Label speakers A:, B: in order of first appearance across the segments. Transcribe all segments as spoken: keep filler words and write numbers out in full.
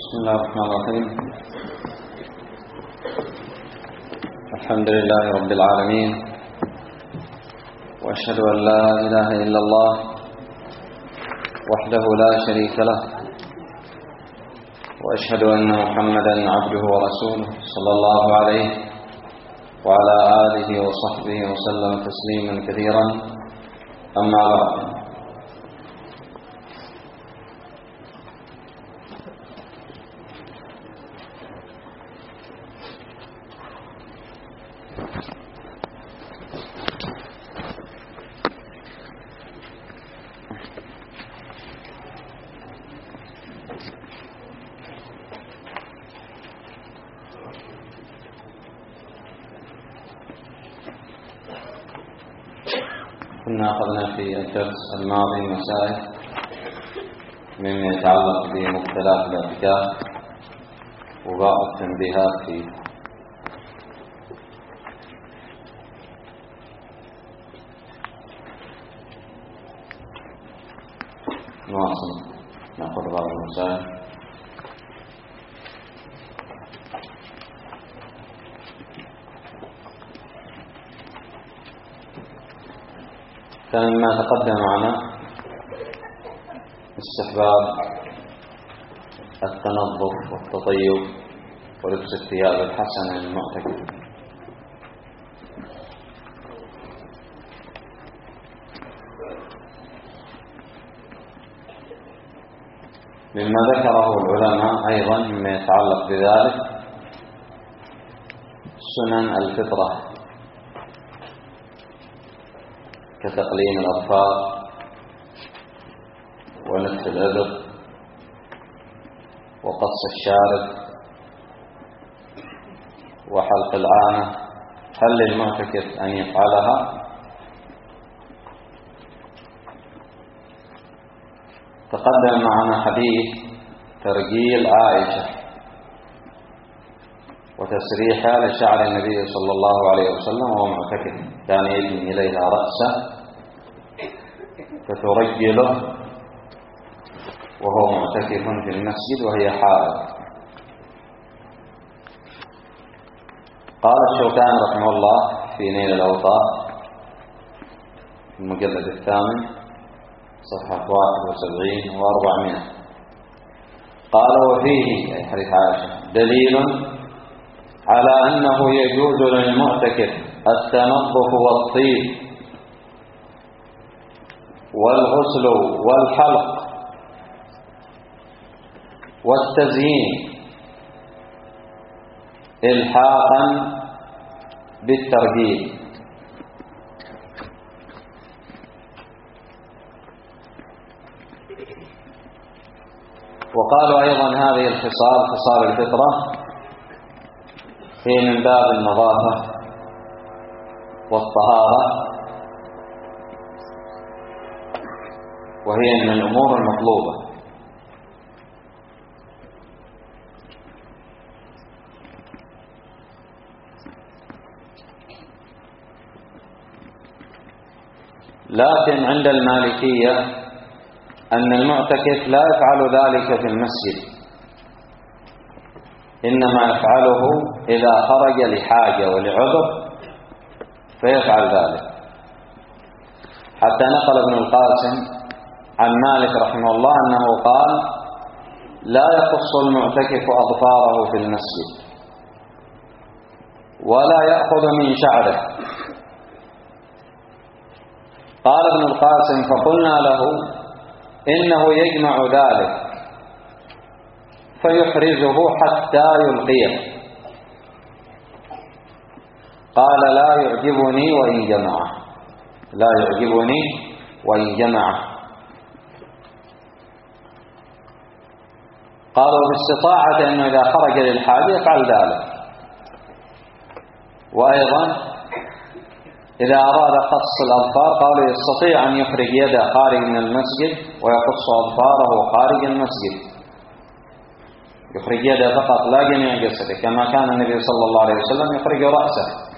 A: بسم الله الرحمن الرحيم. الحمد لله رب العالمين، وأشهد أن لا إله إلا الله وحده لا شريك له، وأشهد أن محمدا عبده ورسوله صلى الله عليه وعلى آله وصحبه وسلم تسليما كثيرا. أما بعد، كنا أخذنا في الدرس الماضي مسائل مما يتعلق بمختلف الاعتكاف وبعض التنبيهات فيه. نواصل نأخذ بعض المسائل. كان مما تقدم معنا استحباب التنظف والتطيب ولبس الثياب الحسنة للمعتكف. مما ذكره العلماء أيضا مما يتعلق بذلك سنن الفطرة كتقليم الأظفار ونتف الإبط وقص الشارب وحلق العانة. هل للمعتكف أن يفعلها؟ تقدم معنا حديث ترجيل عائشة وتسريحها لشعر النبي صلى الله عليه وسلم وهو معتكف، كان يجني إليها رأسه فترجله وهو معتكف في المسجد وهي حائض. قال الشوكاني رحمه الله في نيل الأوطار في المجلد الثامن صفحة واحد وسبعين وأربعمائة، قال: وفيه أي حديث عائشة دليل على أنه يجوز للمعتكف التنظف والطيب والغسل والحلق والتزيين إلحاقا بالترجيل. وقالوا أيضا هذه الخصال خصال الفطرة هي من باب النظافة والطهارة، وهي من الأمور المطلوبة. لكن عند المالكية أن المعتكف لا يفعل ذلك في المسجد، إنما يفعله إذا خرج لحاجة ولعذر فيفعل ذلك. حتى نقل ابن القاسم عن مالك رحمه الله أنه قال: لا يقص المعتكف أظفاره في المسجد ولا يأخذ من شعره. قال ابن القاسم: فقلنا له إنه يجمع ذلك فيحرزه حتى يلقيه. قال: لا يعجبني وإن جمعه، لا يعجبني وإن جمعه. قالوا باستطاعة أنه إذا خرج للحاجة يفعل ذلك. وأيضا إذا أراد قص الأظفار قالوا يستطيع أن يخرج يده خارج من المسجد ويقص أظفاره خارج المسجد، يخرج يده فقط لا جميع جسده، كما كان النبي صلى الله عليه وسلم يخرج رأسه.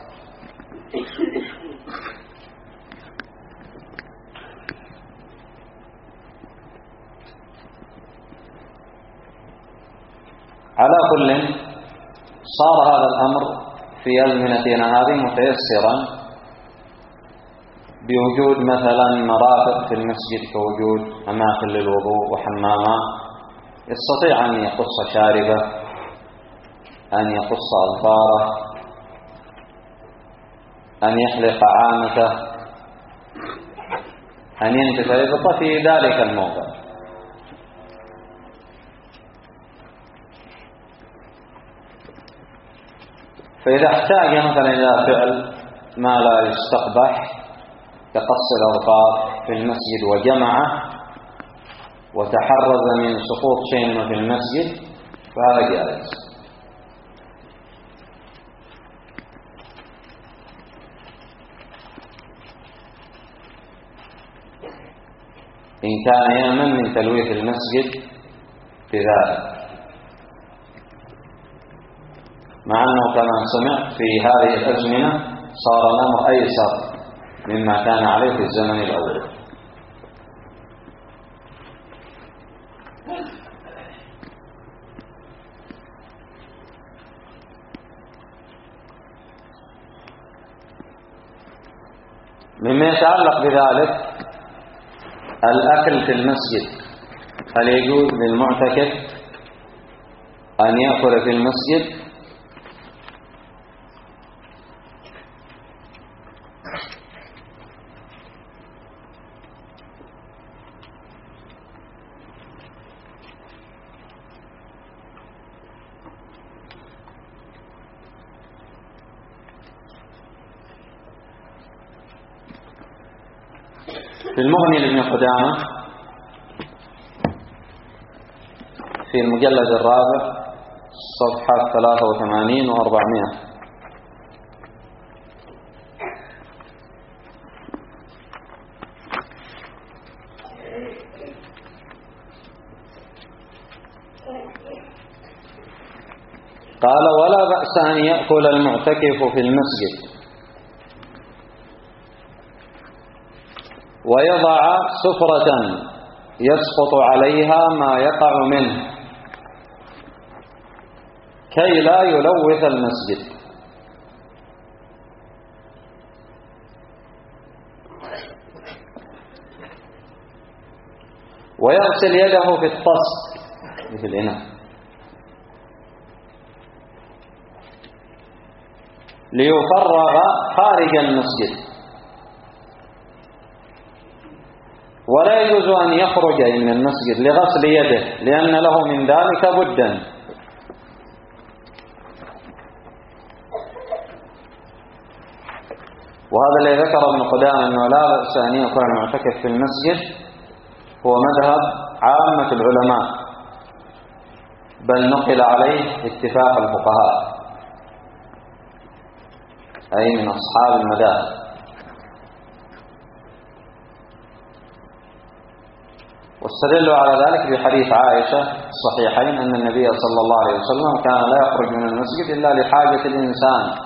A: على كل صار هذا الأمر في أزمنتنا هذه متيسرا بوجود مثلا مرافق في المسجد كوجود أماكن للوضوء وحمامات، يستطيع أن يقص شاربه، أن يقص أظفاره، أن يحلق عانته، أن ينتف إبطه في ذلك الموضع. فإذا احتاج مثلا إلى فعل ما لا يستقبح كقص الأظفار في المسجد وجمعه وتحرز من سقوط شيء في المسجد فهذا جائز. إن كان يأمن من تلويث المسجد بذلك، مع أنه كما سمعت في هذه الأزمنة صار الأمر أيسر مما كان عليه في الزمن الأول. مما يتعلق بذلك الأكل في المسجد، هل يجوز للمعتكف أن يأكل في المسجد؟ في المغني لابن قدامة في المجلد الرابع صفحة ثلاثة وثمانين وأربعمائة قال: ولا بأس أن يأكل المعتكف في المسجد ويضع سفرة يسقط عليها ما يقع منه كي لا يلوث المسجد، ويغسل يده في الطست في الإناء ليفرغ خارج المسجد، ولا يجوز أن يخرج من المسجد لغسل يده لأن له من ذلك بدا. وهذا الذي ذكر ابن قدامة أنه لا بأس أن يكون المعتكف في المسجد هو مذهب عامة العلماء، بل نقل عليه اتفاق الفقهاء أي من أصحاب المذاهب. واستدلوا على ذلك بحديث عائشة الصحيحين أن النبي صلى الله عليه وسلم كان لا يخرج من المسجد إلا لحاجة الإنسان،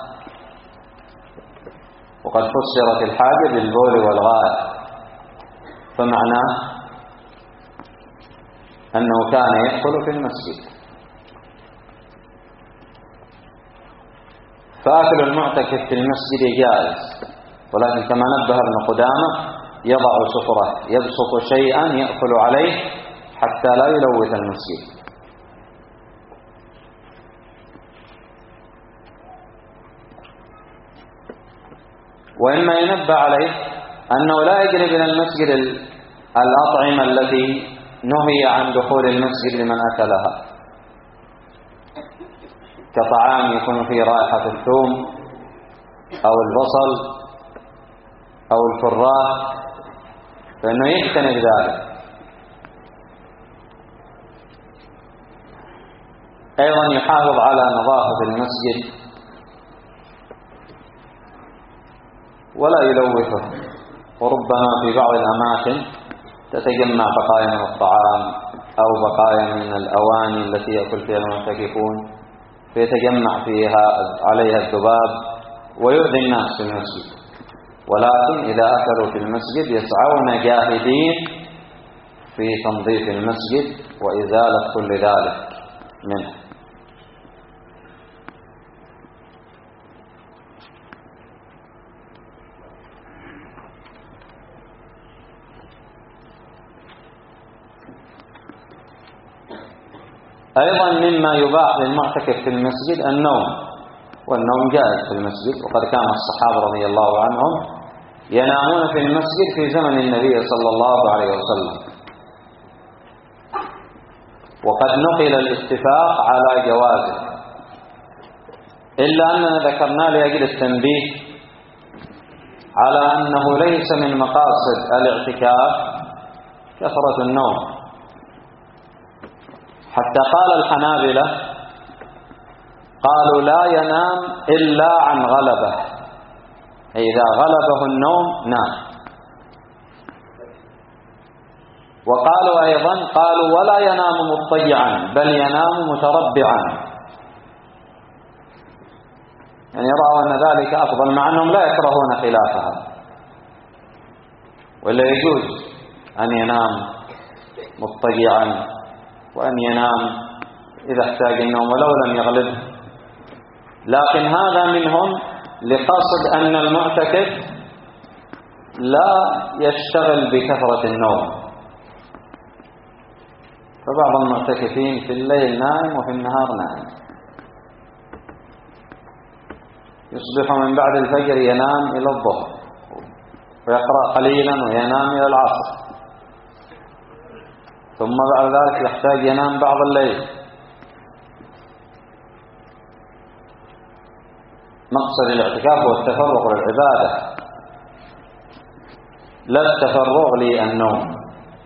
A: وقد فسرت الحاجة بالبول والغائط، فمعناه أنه كان يأكل في المسجد. فأكل المعتكف في المسجد جائز، ولكن كما نبه ابن قدامة يضع سفرة يبسط شيئا يأكل عليه حتى لا يلوث المسجد. وإما ينبه عليه أنه لا يجلب إلى المسجد الأطعمة التي نهي عن دخول المسجد لمن أكلها، كطعام يكون فيه رائحة الثوم أو البصل أو الفراء، فإنه يجتنب ذلك. أيضا يحافظ على نظافة المسجد ولا يلوثه، وربما في بعض الأماكن تتجمع بقايا من الطعام أو بقايا من الأواني التي يأكل فيها المعتكفون فيتجمع فيها عليها الذباب ويؤذي الناس في المسجد. ولكن إذا أكلوا في المسجد يسعون جاهدين في تنظيف المسجد وإزالة كل ذلك منه. أيضا مما يباح للمعتكف في المسجد النوم، والنوم جائز في المسجد، وقد كان الصحابة رضي الله عنهم ينامون في المسجد في زمن النبي صلى الله عليه وسلم، وقد نقل الاتفاق على جوازه، إلا أننا ذكرنا لأجل التنبيه على أنه ليس من مقاصد الاعتكاف كثرة النوم، حتى قال الحنابلة قالوا لا ينام إلا عن غلبة، إذا غلبه النوم نام. وقالوا أيضا قالوا ولا ينام مضطجعا بل ينام متربعا، يعني رأوا أن ذلك أفضل، مع أنهم لا يكرهون خلافها، ولا يجوز أن ينام مضطجعا وأن ينام إذا احتاج النوم ولو لم يغلبه، لكن هذا منهم لقصد أن المعتكف لا يشتغل بكثرة النوم. فبعض المعتكفين في الليل نائم وفي النهار نائم، يصبح من بعد الفجر ينام إلى الظهر ويقرأ قليلا وينام إلى العصر، ثم بعد ذلك يحتاج ينام بعض الليل. مقصد الاعتكاف هو التفرغ للعبادة، لا التفرغ للنوم.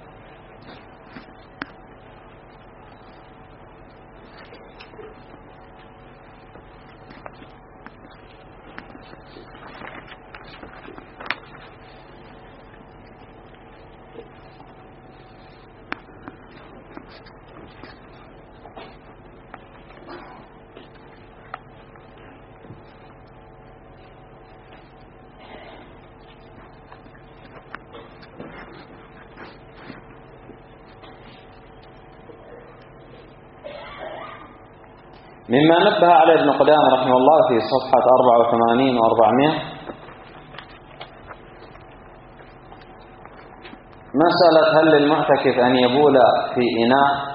A: مما نبه عليه ابن قدامة رحمه الله في صفحة أربعة وثمانين وأربعمائة مسألة هل للمعتكف أن يبول في إناء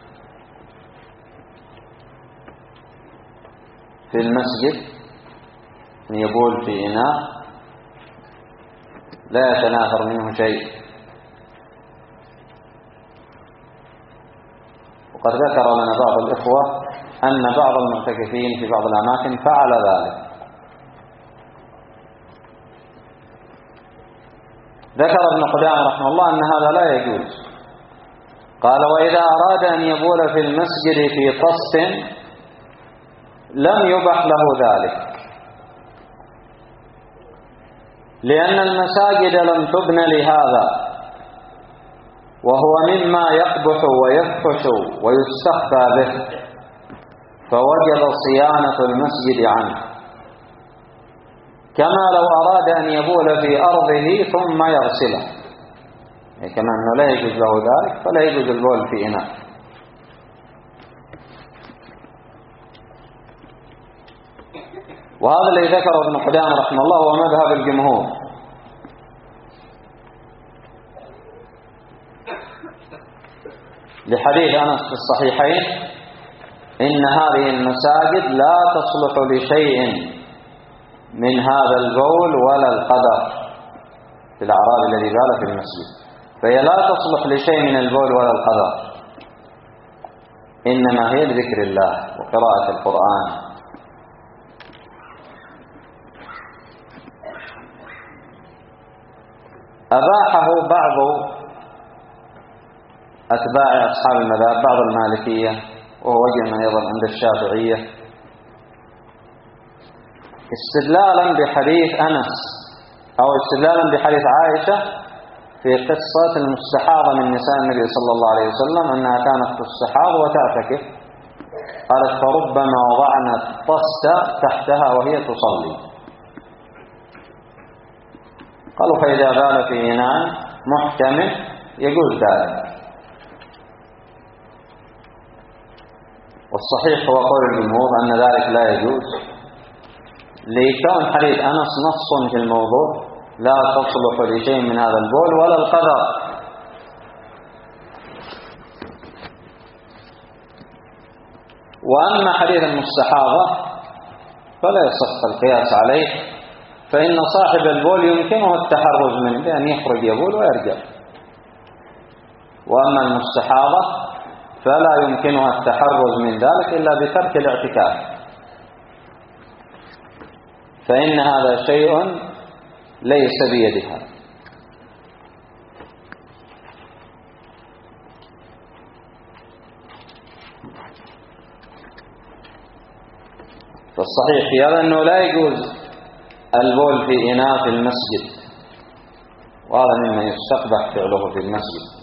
A: في المسجد، أن يبول في إناء لا يتناثر منه شيء. وقد ذكر لنا بعض الإخوة أن بعض المعتكفين في بعض الأماكن فعل ذلك. ذكر ابن قدامة رحمه الله أن هذا لا يجوز. قال وإذا أراد أن يبول في المسجد في طست لم يبح له ذلك، لأن المساجد لم تبن لهذا، وهو مما يقبح ويفحش ويستخفى به، فوجب صيانة المسجد عنه، كما لو أراد أن يبول في أرضه ثم يغسله، يعني كما أنه لا يجوز له ذلك فلا يجوز البول في إناء. وهذا الذي ذكره ابن قدامة رحمه الله هو مذهب الجمهور، لحديث أنس في الصحيحين إن هذه المساجد لا تصلح لشيء من هذا البول ولا القدر، في الأعراب الذي بال في المسجد، فهي لا تصلح لشيء من البول ولا القدر، إنما هي لذكر الله وقراءة القرآن. أباحه بعض أتباع أصحاب المذهب، بعض المالكية وهو وجه أيضا عند الشافعية، استدلالا بحديث أنس أو استدلالا بحديث عائشة في قصة المستحاضة من نساء النبي صلى الله عليه وسلم أنها كانت تستحاض وتعتكف، قالت فربما وضعنا الطست تحتها وهي تصلي. قالوا فإذا بال في إناء محتمل يجوز ذلك. والصحيح هو قول الجمهور أن ذلك لا يجوز، لكون حديث أنس نص في الموضوع لا تصلح لشيء من هذا البول ولا القدر. وأما حديث المستحاضة فلا يصح القياس عليه، فإن صاحب البول يمكنه التحرز منه بأن يخرج يبول ويرجع، وأما المستحاضة فلا يمكنها التحرز من ذلك إلا بترك الاعتكاف، فإن هذا شيء ليس بيدها. فالصحيح في هذا أنه لا يجوز البول في إناء في المسجد، وهذا مما يستقبح فعله في المسجد.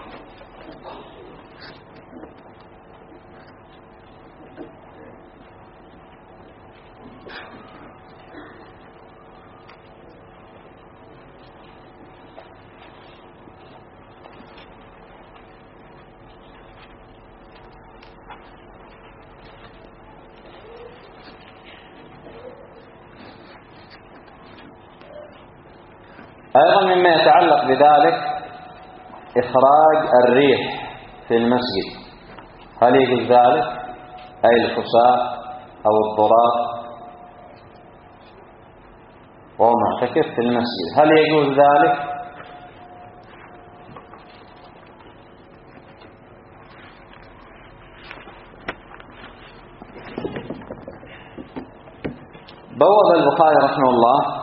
A: أيضا مما يتعلق بذلك إخراج الريح في المسجد، هل يجوز ذلك؟ أي الفساء أو الضراب وهو معتكف في المسجد، هل يجوز ذلك؟ بوب البخاري رحمه الله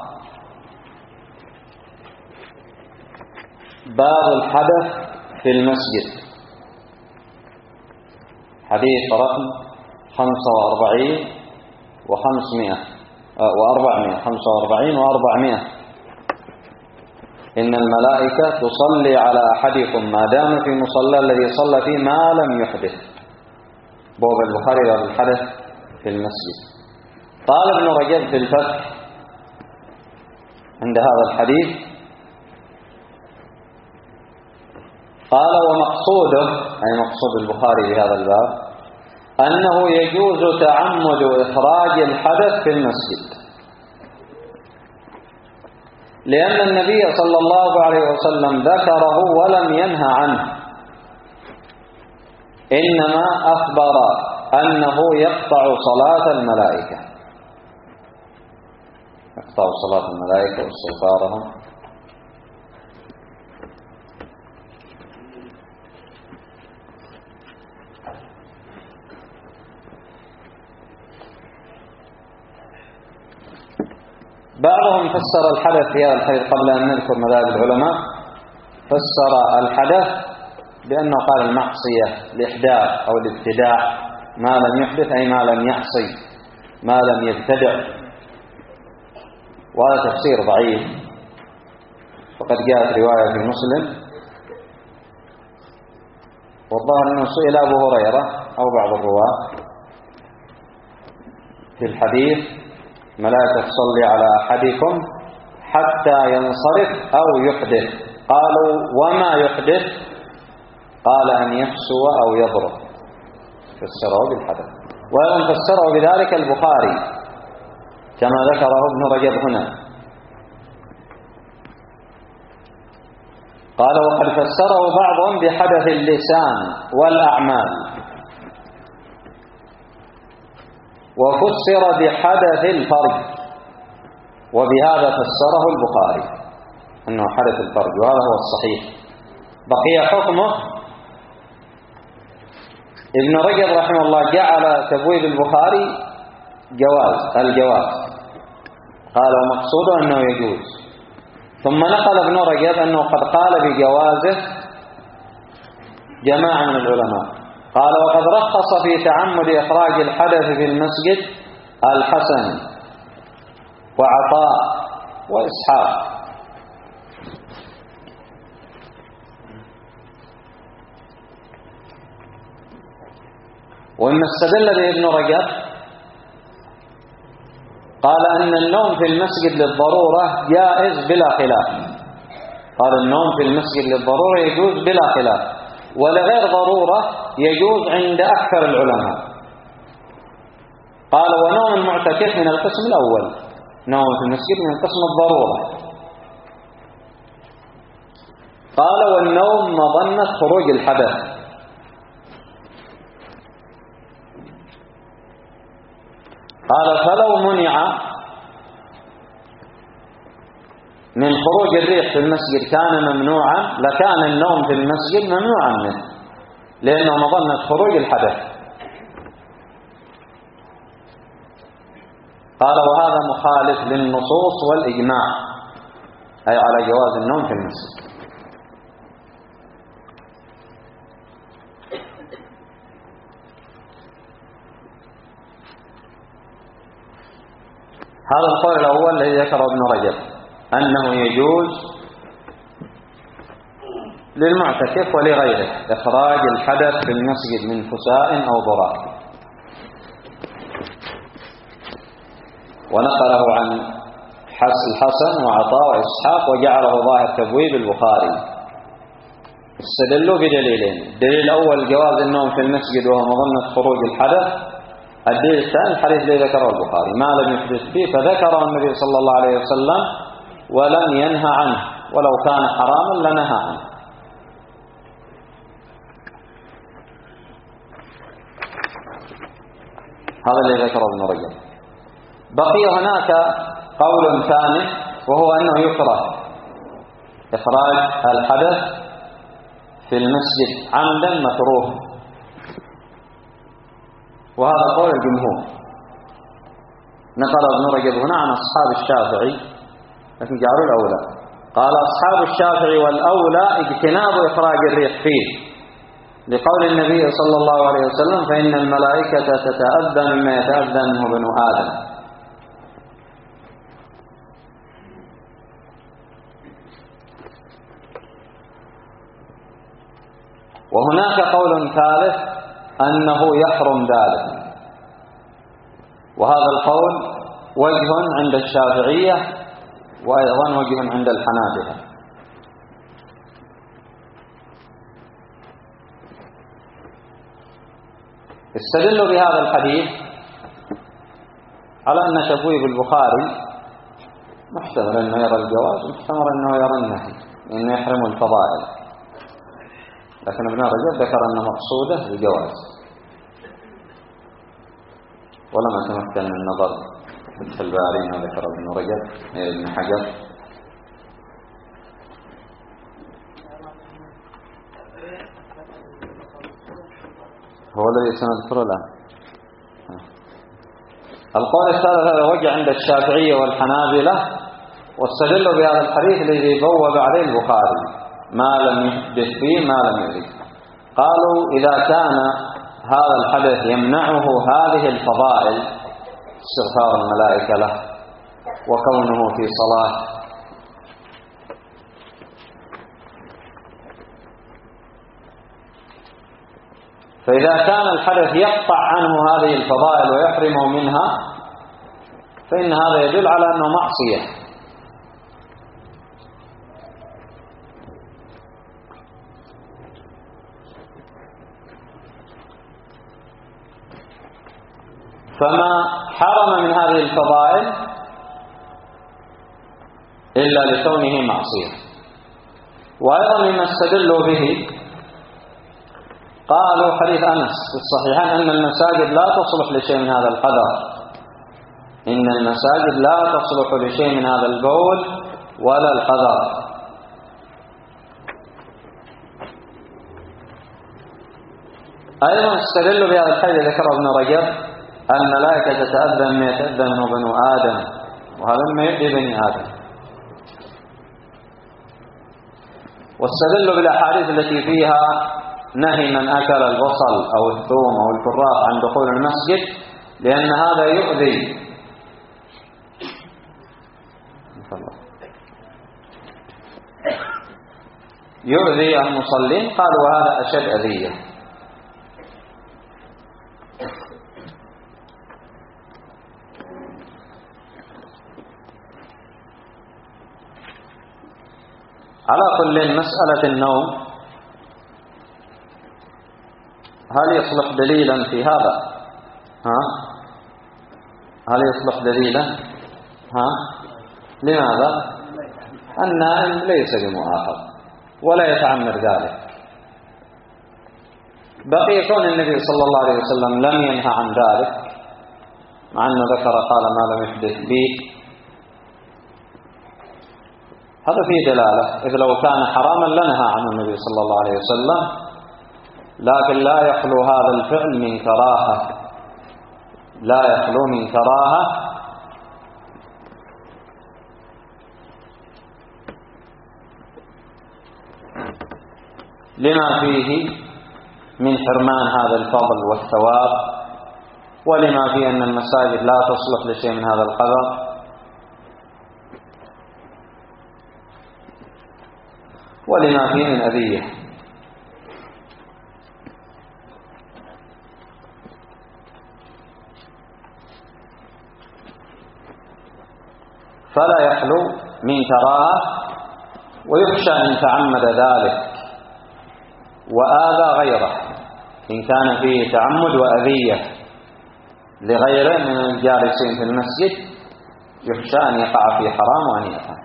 A: باب الحدث في المسجد، حديث رقم خمسة وأربعين وخمسمائة وأربعمائة خمسة وأربعين وأربعمائة. إن الملائكة تصلي على أحدكم ما دام في مصلى الذي صلى فيه ما لم يحدث. باب البخاري باب الحدث في المسجد. قال ابن رجب في الفتح عند هذا الحديث، قال ومقصوده أي مقصود البخاري بهذا الباب أنه يجوز تعمد إخراج الحدث في المسجد، لأن النبي صلى الله عليه وسلم ذكره ولم ينهى عنه، إنما أخبر أنه يقطع صلاة الملائكة، يقطع صلاة الملائكة واستغفارهم. بعضهم فسر الحدث في هذا الحديث قبل أن نذكر مذاهب العلماء، فسر الحدث بأنه قال المعصية الإحداث أو الابتداع، ما لم يحدث أي ما لم يعصي ما لم يبتدع، وهذا تفسير ضعيف، وقد جاءت رواية في مسلم والظاهر أنه سئل أبو هريرة أو بعض الرواة في الحديث ملائكة تصلي على أحدكم حتى ينصرف أو يحدث، قالوا وما يحدث؟ قال أن يفسو أو يضرب، فسره بالحدث. وأيضا فسره بذلك البخاري كما ذكره ابن رجب هنا، قال وقد فسره بعضهم بحدث اللسان والأعمال، وفسر بحدث الفرج، وبهذا فسره البخاري أنه حدث الفرج، وهذا هو الصحيح. بقي حكمه، ابن رجب رحمه الله جعل تبويب البخاري جواز الجواز، قال ومقصوده أنه يجوز، ثم نقل ابن رجب أنه قد قال بجوازه جماعة من العلماء، قال وقد رخص في تعمد إخراج الحدث في المسجد الحسن وعطاء وإسحاق. وإن استدل به ابن رجب قال أن النوم في المسجد للضرورة جائز بلا خلاف، قال النوم في المسجد للضرورة يجوز بلا خلاف، ولغير ضرورة يجوز عند أكثر العلماء. قال ونوم المعتكف من القسم الأول، نوم في المسجد من قسم الضرورة. قال والنوم مظنة خروج الحدث، قال فلو منع من خروج الريح في المسجد كان ممنوعا لكان النوم في المسجد ممنوعا منه، لأنه مظنة خروج الحدث. قال وهذا مخالف للنصوص والإجماع، أي على جواز النوم في المسجد. هذا القول الأول الذي ذكره ابن رجب، أنه يجوز للمعتكف ولغيره إخراج الحدث في المسجد من فساء أو ضرار، ونقله عن الحسن وعطاء وإسحاق وجعله ظاهر تبويب البخاري. استدلوا بدليلين: الدليل الأول جواز النوم في المسجد وهو مظنة خروج الحدث، الدليل الثاني الحديث الذي ذكره البخاري ما لم يحدث فيه فذكره النبي صلى الله عليه وسلم ولم ينهى عنه، ولو كان حراما لنهى عنه. هذا الذي ذكره ابن رجب. بقي هناك قول ثاني وهو أنه يكره إخراج الحدث في المسجد عمدا مكروه، وهذا قول الجمهور. نقل ابن رجب هنا عن أصحاب الشافعي لكن جعلوا الأولى، قال أصحاب الشافعي والأولى اجتناب إخراج الريح فيه، لقول النبي صلى الله عليه وسلم فإن الملائكة تتأذى مما يتأذى منه بنو آدم. وهناك قول ثالث أنه يحرم ذلك، وهذا القول وجه عند الشافعية وأيضا وجه عند الحنابلة. استدلوا بهذا الحديث على أن تبويب البخاري محتمل أنه يرى الجواز ومحتمل أنه يرى النهي، لأنه يحرم الفضائل، لكن ابن رجب ذكر أن مقصوده الجواز، ولم أتمكن من النظر في الباري ما ذكر ابن رجب ابن حجر. هو الذي سنذكره الآن. القول الثالث هذا وجه عند الشافعية والحنابلة، واستدلوا بهذا الحديث الذي بوب عليه البخاري ما لم يحدث فيه ما لم يرد. قالوا إذا كان هذا الحدث يمنعه هذه الفضائل استغفار الملائكة له وكونه في صلاة فإذا كان الحدث يقطع عنه هذه الفضائل ويحرمه منها فإن هذا يدل على أنه معصية. فما حرم من هذه الفضائل إلا لكونه معصية. وأيضا مما استدلوا به قالوا حديث أنس في الصحيحين أن المساجد لا تصلح لشيء من هذا القدر، إن المساجد لا تصلح لشيء من هذا البول ولا القدر. أيضا استدلوا بهذا الحديث ذكره ابن رجب الملائكة تتأذى مما يتأذى منه بنو آدم، وهذا مما يؤذي بني آدم. واستدلوا بالأحاديث التي فيها نهي من أكل البصل أو الثوم أو الكراث عن دخول المسجد لأن هذا يؤذي يؤذي المصلين، قالوا وهذا أشد أذية. على كل مسألة النوم هل يصلح دليلا في هذا؟ ها؟ هل يصلح دليلا؟ ها؟ لماذا؟ النائم ليس بمؤاخذ ولا يتعمد ذلك. بقي كون النبي صلى الله عليه وسلم لم ينهى عن ذلك مع أنه ذكر قال ما لم يحدث به، هذا فيه دلالة، إذ لو كان حراما لنهى عنه النبي صلى الله عليه وسلم، لكن لا يخلو هذا الفعل من كراهة، لا يخلو من كراهة، لما فيه من حرمان هذا الفضل والثواب، ولما فيه أن المساجد لا تصلح لشيء من هذا القدر، ولما فيه من أذية. فلا يخلو من كراهة، ويخشى أن تعمد ذلك وآذى غيره، إن كان فيه تعمد وأذية لغيره من الجالسين في المسجد يخشى أن يقع في حرام وأن يفعل.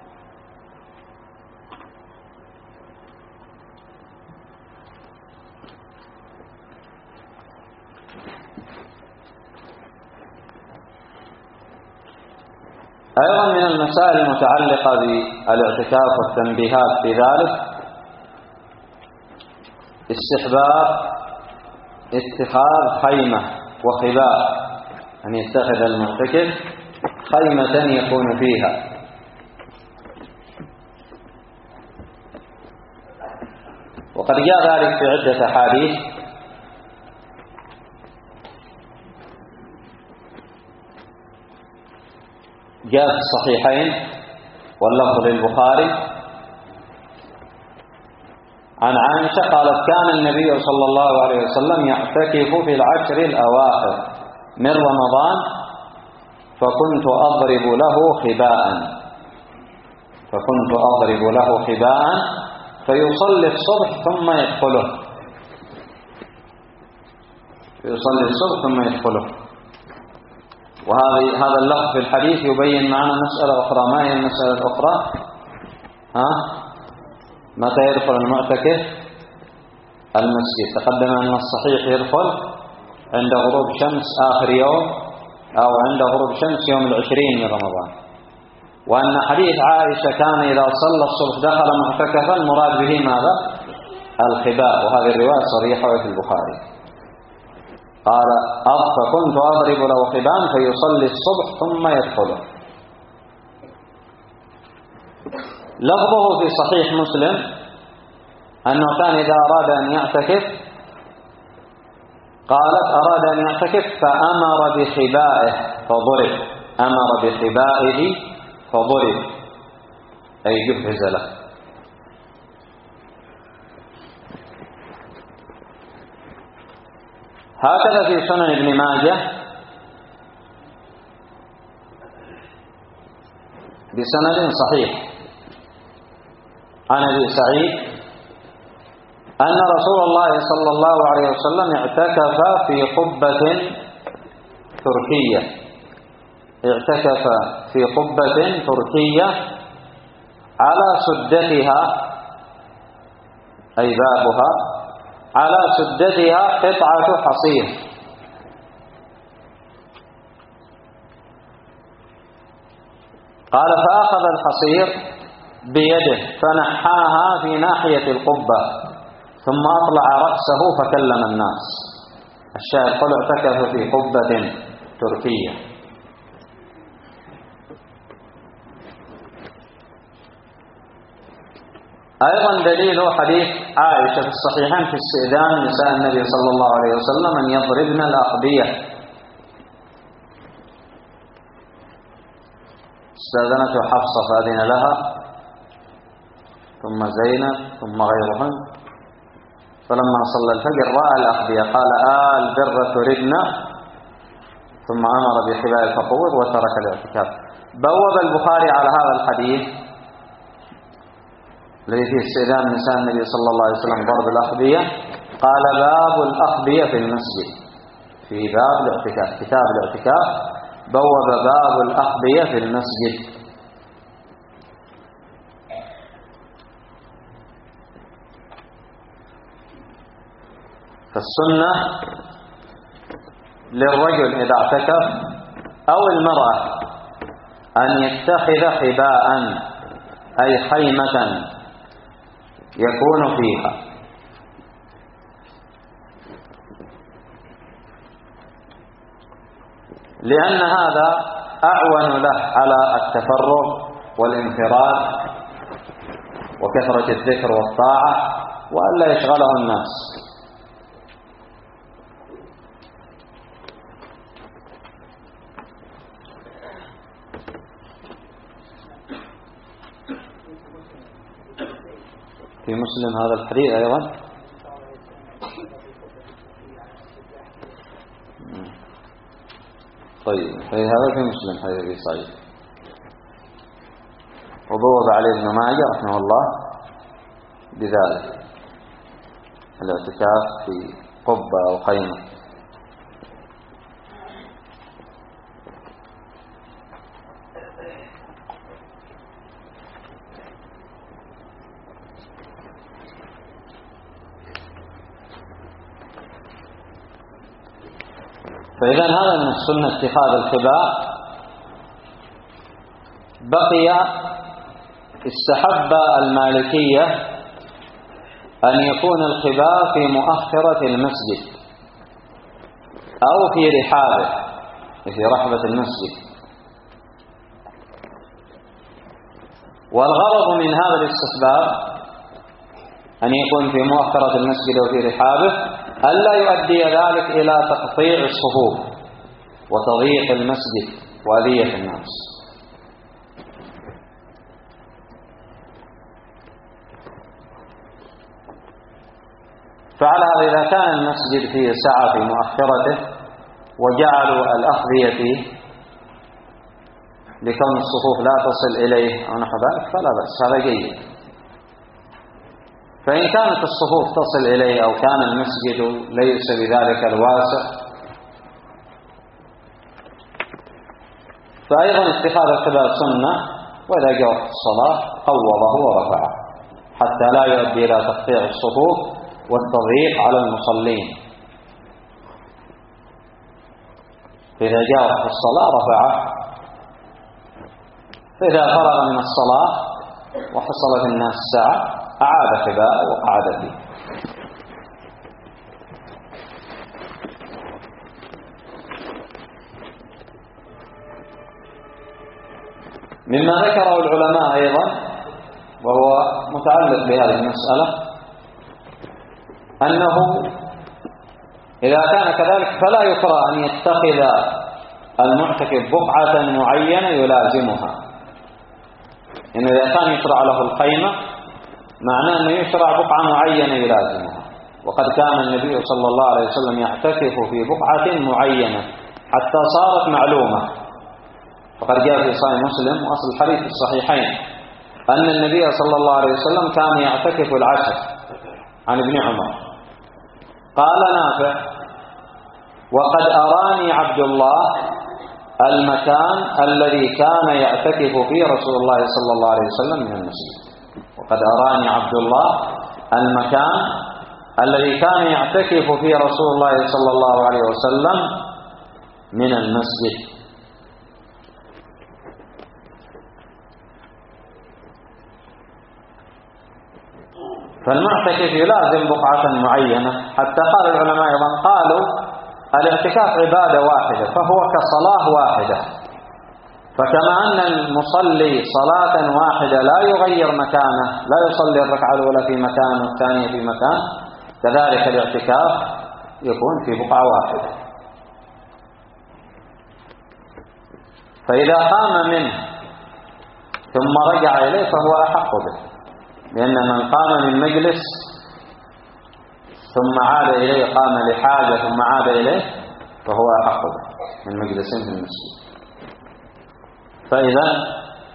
A: أيضا من المسائل المتعلقة بالاعتكاف والتنبيهات في ذلك استحباب اتخاذ خيمة وخباء، أن يتخذ المعتكف خيمة يكون فيها، وقد جاء ذلك في عدة أحاديث، جاء في الصحيحين واللفظ للبخاري عن عائشة قالت كان النبي صلى الله عليه وسلم يعتكف في العشر الأواخر من رمضان فكنت أضرب له خباء فكنت أضرب له خباء فيصلي الصبح ثم يدخله فيصلي الصبح ثم يدخله وهذا هذا اللفظ في الحديث يبين معنا مسألة أخرى. ما هي المسألة الأخرى؟ ها؟ متى يدخل المعتكف المسجد؟ تقدم أن الصحيح يدخل عند غروب شمس آخر يوم أو عند غروب شمس يوم العشرين من رمضان، وأن حديث عائشة كان إذا صلى الصبح دخل معتكفا المراد به ماذا؟ الخباء، وهذه الرواية صريحة في البخاري. قال فكنت أضرب له خباء فيصلي الصبح ثم يدخله. لفظه في صحيح مسلم أنه كان إذا أراد أن يعتكف قالت أراد أن يعتكف فأمر بخبائه فضرب، أمر بخبائه فضرب أي جهز له. هكذا في سنن ابن ماجه بسند صحيح عن أبي سعيد أن رسول الله صلى الله عليه وسلم اعتكف في قبة تركية اعتكف في قبة تركية على سدتها أي بابها على سدتها قطعة حصير، قال فأخذ الحصير بيده فنحاها في ناحية القبة ثم أطلع رأسه فكلم الناس. الشاهد قل اعتكف في قبة تركية. أيضا دليل حديث عائشة في الصحيحين في استئذان نساء النبي صلى الله عليه وسلم أن يضربن الأقبية. استأذنته حفصة فأذن لها ثم زينب ثم غيرهن، فلما صلى الفجر رأى الأقبية قال آه البر تردن، ثم أمر بخباء الفقود وترك الاعتكاف. بوب البخاري على هذا الحديث الذي فيه استئذان نساء النبي صلى الله عليه وسلم ضرب الأقبية قال باب الأقبية في المسجد، في باب الاعتكاف كتاب الاعتكاف بوب باب الأقبية في المسجد. فالسنة للرجل إذا اعتكف أو المرأة أن يتخذ حباء أي خيمة يكون فيها، لأن هذا أعون له على التفرغ والانفراد وكثرة الذكر والطاعة وألا يشغله الناس. في مسلم هذا الحديث أيضا. طيب في هذا في مسلم حديث أبي سعيد، وضوب عليه ابن ماجه رحمه الله بذلك، الاعتكاف في قبة أو خيمة. فإذا هذا من السنة اتخاذ الحباء. بقي استحب المالكية أن يكون الحباء في مؤخرة المسجد أو في رحابه، في رحبة المسجد. والغرض من هذا الاستحباب أن يكون في مؤخرة المسجد أو في رحابه ألا يؤدي ذلك إلى تقطيع الصفوف وتضييق المسجد وأذية الناس. فعلى هذا إذا كان المسجد فيه سعة في مؤخرته وجعلوا الأخذية فيه لكون الصفوف لا تصل إليه أو نحو ذلك فلا بأس، هذا جيد. فإن كانت الصفوف تصل إليه أو كان المسجد ليس بذلك الواسع فأيضا اتخاذ الحباء سنة، وإذا جاء وقت الصلاة قوضه ورفعه حتى لا يؤدي إلى تقطيع الصفوف والتضييق على المصلين. فإذا جاء وقت الصلاة رفعه، فإذا فرغ من الصلاة وحصلت الناس ساعة أعاد حباء وقعد فيه. مما ذكره العلماء أيضا وهو متعلق بهذه المسألة أنه إذا كان كذلك فلا يكره أن يتخذ المعتكف بقعة معينة يلازمها. إنه إذا كان يشرع له الخيمة معناه أنه يشرع بقعة معينة يلازمها، وقد كان النبي صلى الله عليه وسلم يعتكف في بقعة معينة حتى صارت معلومة. فقد جاء في صحيح مسلم وأصل الحديث في الصحيحين أن النبي صلى الله عليه وسلم كان يعتكف العشر عن ابن عمر. قال نافع: وقد أراني عبد الله المكان الذي كان يعتكف فيه رسول الله صلى الله عليه وسلم من المسجد. وقد أراني عبد الله المكان الذي كان يعتكف فيه رسول الله صلى الله عليه وسلم من المسجد. فالمعتكف يلازم بقعة معينة، حتى قال العلماء أيضا قالوا الاعتكاف عبادة واحدة فهو كصلاة واحدة، فكما أن المصلي صلاة واحدة لا يغير مكانه، لا يصلي الركعة الأولى في مكان والثانية في مكان، كذلك الاعتكاف يكون في بقعة واحدة. فإذا قام منه ثم رجع إليه فهو أحق به، لأن من قام من مجلس ثم عاد إليه، قام لحاجة ثم عاد إليه، فهو أحق به من مجلس في المسجد. فإذا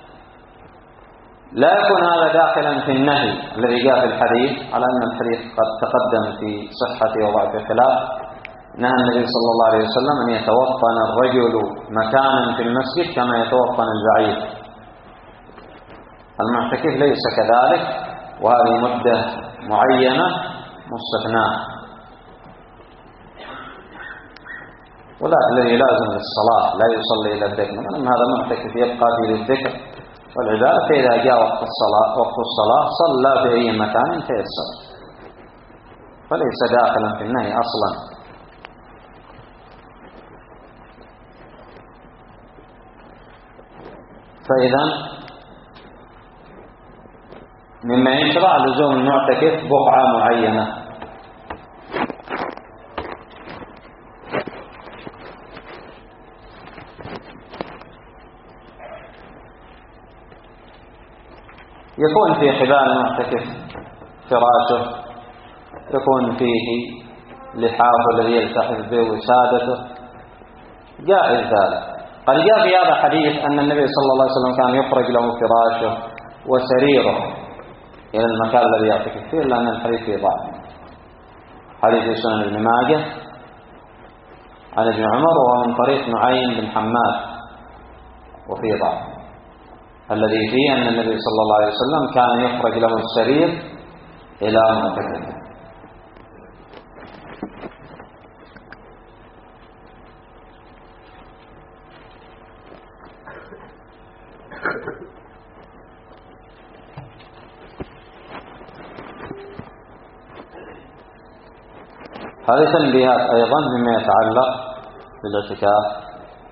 A: لا يكون هذا داخلا في النهي الذي جاء في الحديث، على أن الحديث قد تقدم في صحة وضعف خلاف. نهى النبي صلى الله عليه وسلم أن يتوطن الرجل مكانا في المسجد كما يتوطن البعير. المعتكف ليس كذلك، وهذه مدة معينة مستثناة. ولكن الذي لازم للصلاة لا يصلي إلى الذكر، لأن هذا معتكف يبقى في للذكر والعبادة، فإذا جاء وقت الصلاة وقت الصلاة صلى في أي مكان تيسر، فليس داخلا في النهي أصلا. فإذا مما يشرع لزوم المعتكف بقعة معينة، يكون في حبال المعتكف فراشه، يكون فيه لحافه الذي يلتحف به وسادته، جائز ذلك. قد جاء في هذا حديث أن النبي صلى الله عليه وسلم كان يخرج له فراشه وسريره إلى المكان الذي يعتكف فيه، لأن الحديث فيه ضعف. حديث سنن ابن ماجه عن ابن عمر وهو من طريق نعيم بن حماد وفيه ضعف، الذي فيه أن النبي صلى الله عليه وسلم كان يخرج له السرير إلى معتكفه. هذه تنبيهات أيضا مما يتعلق بالاعتكاف.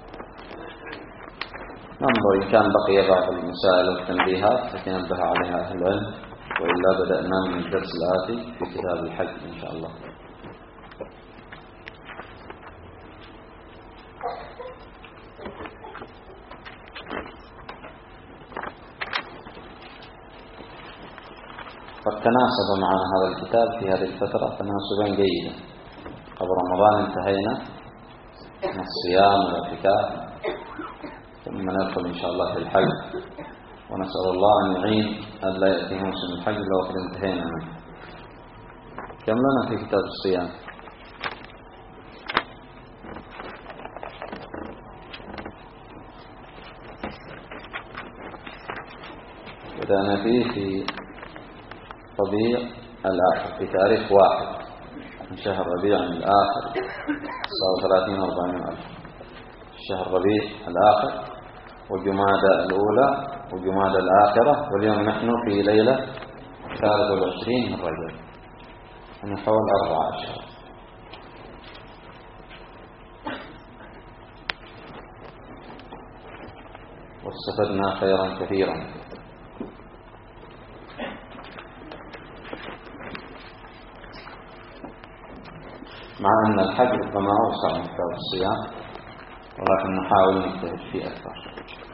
A: ننظر إن كان بقي بعض المسائل والتنبيهات التي نبه عليها أهل العلم، وإلا بدأنا من الدرس الآتي في كتاب الحج إن شاء الله. قد تناسب معنا هذا الكتاب في هذه الفترة تناسبا جيدا. قبل رمضان انتهينا من الصيام والاعتكاف، ثم ندخل إن شاء الله في الحج، ونسأل الله أن يعين ألا يأتي موسم الحج لو قد انتهينا منه. كم لنا في كتاب الصيام؟ بدأنا فيه في ربيع الآخر، في تاريخ واحد من شهر ربيع الآخر تسعة وثلاثين وأربعين ألف، شهر ربيع الآخر وجمادى الأولى وجمادى الآخرة، واليوم نحن في ليلة ثالث والعشرين من رجب، من حول أربعة أشهر. واستفدنا خيرا كثيرا، مع أن الحج ربما أوسع من كتاب الصيام، ولكن نحاول نجتهد فيه أكثر.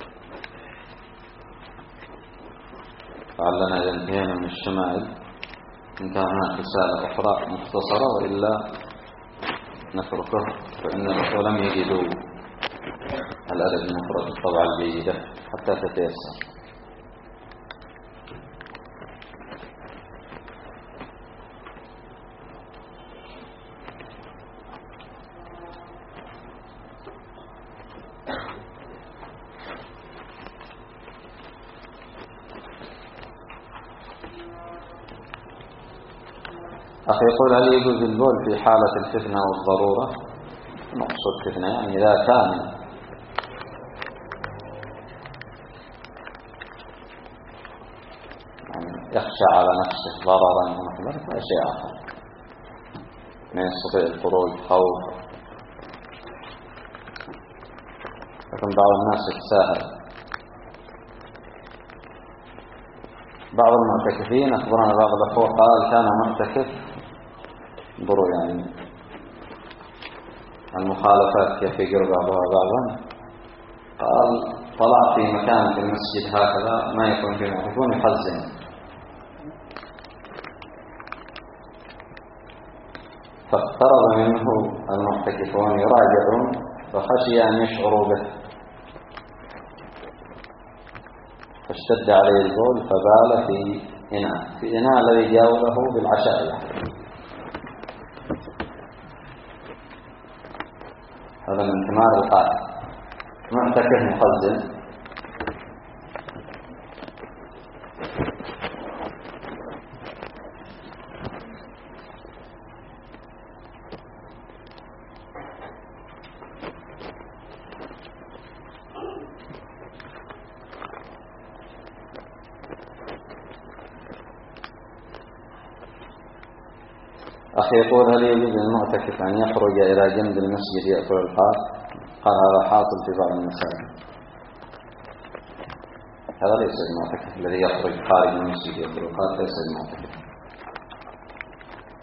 A: لعلنا إذا انتهينا من الشمائل إن كان هناك رسالة أخرى مختصرة، وإلا نتركه، فإن الأخوة لم يجدوا الأدب المفرد الطبعة الجيدة حتى تتيسر. أخي يقول: هل يجوز البول في حالة الفتنة والضرورة؟ نقصد فتنة يعني إذا كان يعني يخشى على نفسه ضررا ونحو ذلك فهذا شيء آخر، ما يستطيع الخروج خوف. لكن بعض الناس يتساهل. بعض المعتكفين أخبرنا بعض الأخوة قال كان معتكف، انظروا يعني المخالفات كيف يقرب بعضها بعضا، قال طلع في مكان في المسجد هكذا ما يكون فيه معتكفون يحزن، فاقترب منه المعتكفون يراجعون فخشي أن يشعروا به، فاشتد عليه البول فبال في إناء في إناء الذي جاوزه بالعشاء يعني. هذا من ثمار القاتل. معتكف مخزن أخي يقول هل يجوز للمعتكف أن يخرج إلى جنب المسجد يأكل القات؟ قال هذا حاصل في بعض المساجد. هذا ليس المعتكف الذي يخرج خارج المسجد يأكل القات، ليس المعتكف.